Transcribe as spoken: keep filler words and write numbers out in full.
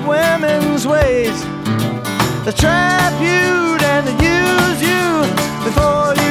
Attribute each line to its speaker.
Speaker 1: of women's ways. They trap you and they use you before you